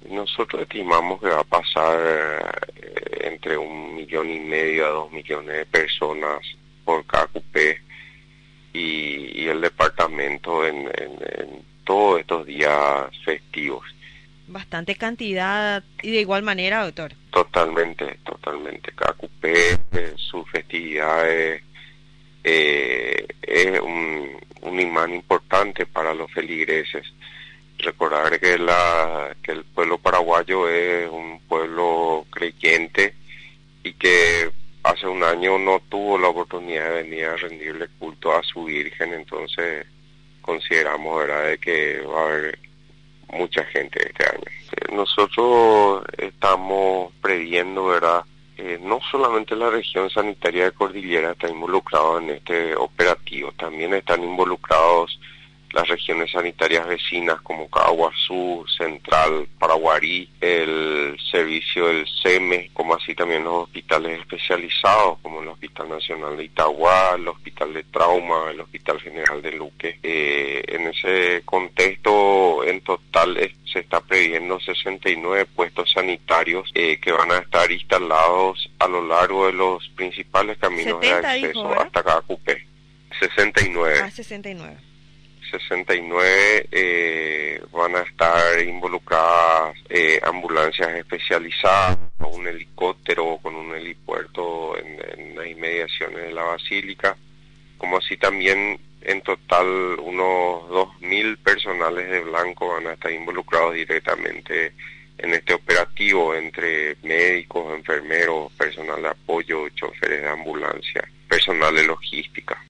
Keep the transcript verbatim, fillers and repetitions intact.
Nosotros estimamos que va a pasar eh, entre un millón y medio a dos millones de personas por cada cupé y, y el departamento en, en, en todos estos días festivos. Bastante cantidad y de igual manera, doctor. Totalmente, totalmente. Cada cupé, eh, su festividad es, eh, es un, un imán importante para los feligreses. Recordar que la que el pueblo paraguayo es un pueblo creyente y que hace un año no tuvo la oportunidad de venir a rendirle culto a su Virgen, entonces consideramos, ¿verdad?, de que va a haber mucha gente este año. Nosotros estamos previendo, ¿verdad?, eh, no solamente la región sanitaria de Cordillera está involucrada en este operativo, también están involucrados las regiones sanitarias vecinas como Caguazú, Central, Paraguarí, el servicio del S E M E, como así también los hospitales especializados como el Hospital Nacional de Itagua, el Hospital de Trauma, el Hospital General de Luque. Eh, en ese contexto, en total eh, se está previendo sesenta y nueve puestos sanitarios eh, que van a estar instalados a lo largo de los principales caminos de acceso dijo, hasta cada cupé. sesenta y nueve. Ah, sesenta y nueve. sesenta y nueve eh, van a estar involucradas eh, ambulancias especializadas, un helicóptero con un helipuerto en, en las inmediaciones de la basílica, como así también en total unos dos mil personales de blanco van a estar involucrados directamente en este operativo, entre médicos, enfermeros, personal de apoyo, choferes de ambulancia, personal de logística.